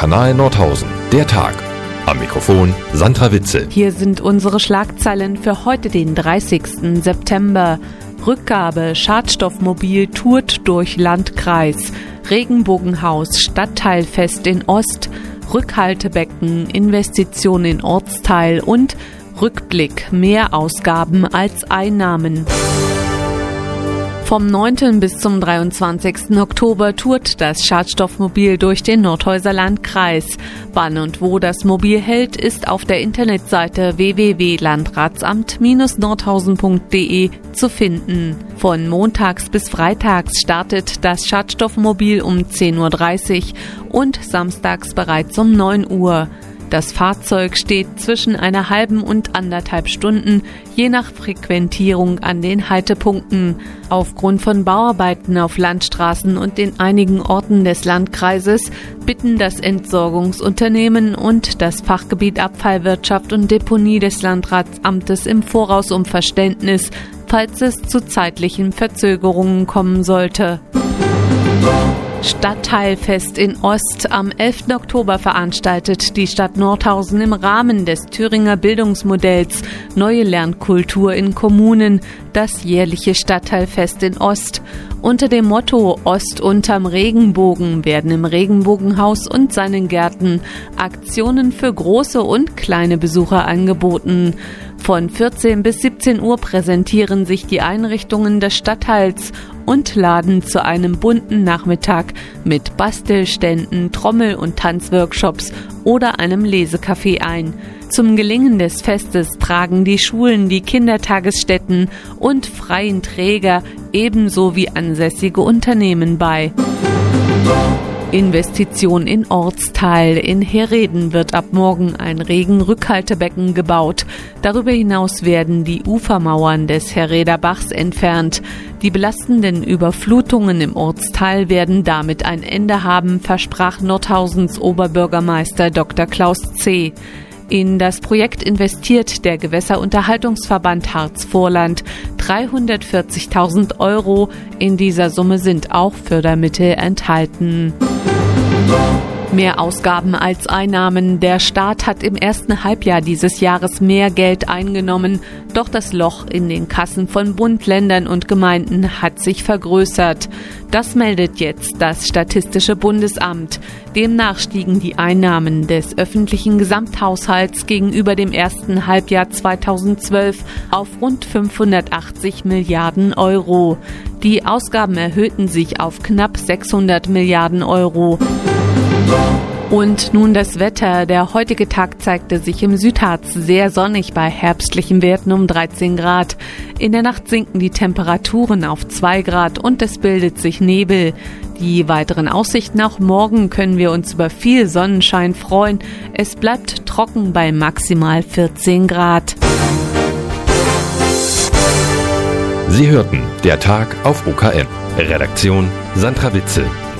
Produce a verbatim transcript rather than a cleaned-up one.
Kanal Nordhausen. Der Tag. Am Mikrofon Sandra Witzel. Hier sind unsere Schlagzeilen für heute, den dreißigsten September. Rückgabe, Schadstoffmobil tourt durch Landkreis. Regenbogenhaus, Stadtteilfest in Ost. Rückhaltebecken, Investition in Ortsteil und Rückblick, mehr Ausgaben als Einnahmen. Vom neunten bis zum dreiundzwanzigsten Oktober tourt das Schadstoffmobil durch den Nordhäuser Landkreis. Wann und wo das Mobil hält, ist auf der Internetseite w w w punkt landratsamt Bindestrich nordhausen punkt d e zu finden. Von montags bis freitags startet das Schadstoffmobil um zehn Uhr dreißig und samstags bereits um neun Uhr. Das Fahrzeug steht zwischen einer halben und anderthalb Stunden, je nach Frequentierung an den Haltepunkten. Aufgrund von Bauarbeiten auf Landstraßen und in einigen Orten des Landkreises bitten das Entsorgungsunternehmen und das Fachgebiet Abfallwirtschaft und Deponie des Landratsamtes im Voraus um Verständnis, falls es zu zeitlichen Verzögerungen kommen sollte. Stadtteilfest in Ost. Am elften Oktober veranstaltet die Stadt Nordhausen im Rahmen des Thüringer Bildungsmodells Neue Lernkultur in Kommunen das jährliche Stadtteilfest in Ost. Unter dem Motto Ost unterm Regenbogen werden im Regenbogenhaus und seinen Gärten Aktionen für große und kleine Besucher angeboten. Von vierzehn bis siebzehn Uhr präsentieren sich die Einrichtungen des Stadtteils und laden zu einem bunten Nachmittag mit Bastelständen, Trommel- und Tanzworkshops oder einem Lesecafé ein. Zum Gelingen des Festes tragen die Schulen, die Kindertagesstätten und freien Träger ebenso wie ansässige Unternehmen bei. Investition in Ortsteil. In Herreden wird ab morgen ein Regenrückhaltebecken gebaut. Darüber hinaus werden die Ufermauern des Herreder Bachs entfernt. Die belastenden Überflutungen im Ortsteil werden damit ein Ende haben, versprach Nordhausens Oberbürgermeister Doktor Klaus C. In das Projekt investiert der Gewässerunterhaltungsverband Harz-Vorland dreihundertvierzigtausend Euro. In dieser Summe sind auch Fördermittel enthalten. Mehr Ausgaben als Einnahmen. Der Staat hat im ersten Halbjahr dieses Jahres mehr Geld eingenommen, doch das Loch in den Kassen von Bund, Ländern und Gemeinden hat sich vergrößert. Das meldet jetzt das Statistische Bundesamt. Demnach stiegen die Einnahmen des öffentlichen Gesamthaushalts gegenüber dem ersten Halbjahr zweitausendzwölf auf rund fünfhundertachtzig Milliarden Euro. Die Ausgaben erhöhten sich auf knapp sechshundert Milliarden Euro. Und nun das Wetter. Der heutige Tag zeigte sich im Südharz sehr sonnig bei herbstlichen Werten um dreizehn Grad. In der Nacht sinken die Temperaturen auf zwei Grad und es bildet sich Nebel. Die weiteren Aussichten auch morgen können wir uns über viel Sonnenschein freuen. Es bleibt trocken bei maximal vierzehn Grad. Sie hörten der Tag auf O K M. Redaktion Sandra Witzel.